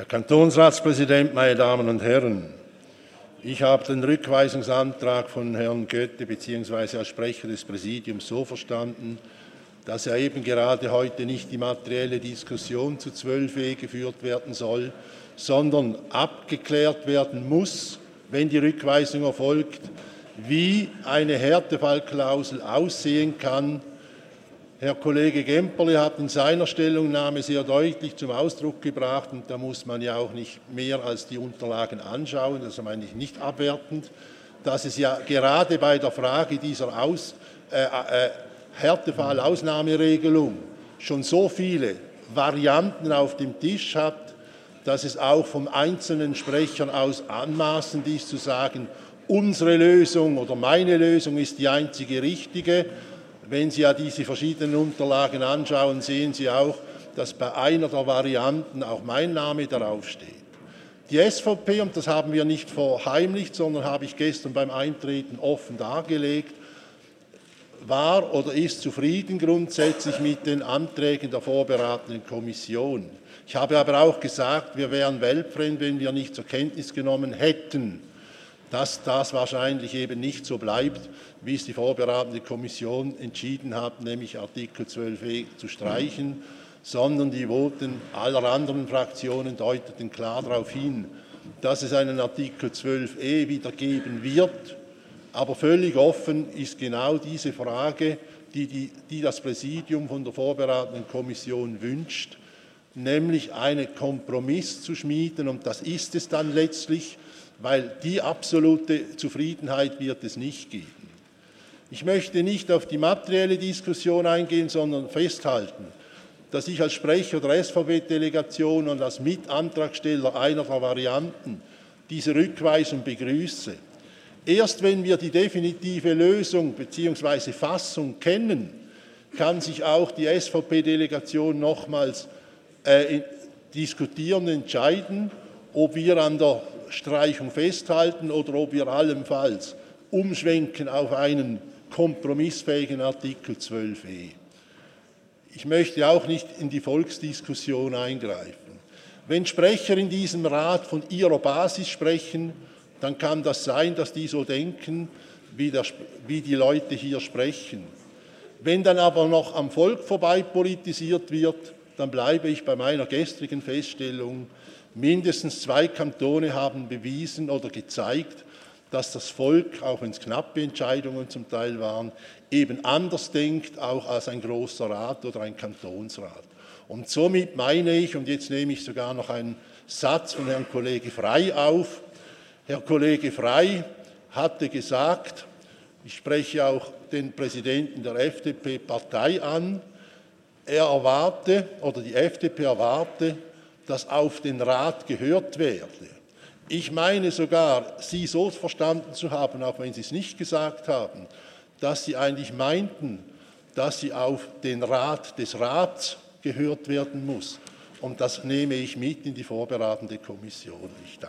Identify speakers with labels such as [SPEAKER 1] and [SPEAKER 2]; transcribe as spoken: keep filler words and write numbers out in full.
[SPEAKER 1] Herr Kantonsratspräsident, meine Damen und Herren! Ich habe den Rückweisungsantrag von Herrn Götte bzw. als Sprecher des Präsidiums so verstanden, dass er eben gerade heute nicht die materielle Diskussion zu zwölf e geführt werden soll, sondern abgeklärt werden muss, wenn die Rückweisung erfolgt, wie eine Härtefallklausel aussehen kann. Herr Kollege Gemperle hat in seiner Stellungnahme sehr deutlich zum Ausdruck gebracht, und da muss man ja auch nicht mehr als die Unterlagen anschauen, das meine ich nicht abwertend, dass es ja gerade bei der Frage dieser Aus, äh, äh, Härtefall-Ausnahmeregelung schon so viele Varianten auf dem Tisch hat, dass es auch vom einzelnen Sprechern aus anmaßend ist zu sagen, unsere Lösung oder meine Lösung ist die einzige richtige. Wenn Sie ja diese verschiedenen Unterlagen anschauen, sehen Sie auch, dass bei einer der Varianten auch mein Name darauf steht. Die S V P, und das haben wir nicht verheimlicht, sondern habe ich gestern beim Eintreten offen dargelegt, war oder ist zufrieden grundsätzlich mit den Anträgen der vorberatenden Kommission. Ich habe aber auch gesagt, wir wären weltfremd, wenn wir nicht zur Kenntnis genommen hätten, dass das wahrscheinlich eben nicht so bleibt, wie es die vorberatende Kommission entschieden hat, nämlich Artikel zwölf e zu streichen, sondern die Voten aller anderen Fraktionen deuteten klar darauf hin, dass es einen Artikel zwölf e wieder geben wird. Aber völlig offen ist genau diese Frage, die, die, die das Präsidium von der vorberatenden Kommission wünscht, nämlich einen Kompromiss zu schmieden, und das ist es dann letztlich, weil die absolute Zufriedenheit wird es nicht geben. Ich möchte nicht auf die materielle Diskussion eingehen, sondern festhalten, dass ich als Sprecher der S V P-Delegation und als Mitantragsteller einer der Varianten diese Rückweisung begrüße. Erst wenn wir die definitive Lösung bzw. Fassung kennen, kann sich auch die S V P-Delegation nochmals äh, diskutieren, entscheiden, ob wir an der Streichung festhalten oder ob wir allenfalls umschwenken auf einen kompromissfähigen Artikel zwölf e. Ich möchte auch nicht in die Volksdiskussion eingreifen. Wenn Sprecher in diesem Rat von ihrer Basis sprechen, dann kann das sein, dass die so denken, wie, der, wie die Leute hier sprechen. Wenn dann aber noch am Volk vorbei politisiert wird, dann bleibe ich bei meiner gestrigen Feststellung, mindestens zwei Kantone haben bewiesen oder gezeigt, dass das Volk, auch wenn es knappe Entscheidungen zum Teil waren, eben anders denkt, auch als ein großer Rat oder ein Kantonsrat. Und somit meine ich, und jetzt nehme ich sogar noch einen Satz von Herrn Kollege Frey auf. Herr Kollege Frey hatte gesagt, ich spreche auch den Präsidenten der F D P-Partei an, er erwarte, oder die F D P erwarte, dass auf den Rat gehört werde. Ich meine sogar, Sie so verstanden zu haben, auch wenn Sie es nicht gesagt haben, dass Sie eigentlich meinten, dass Sie auf den Rat des Rats gehört werden muss. Und das nehme ich mit in die vorberatende Kommission. Ich danke.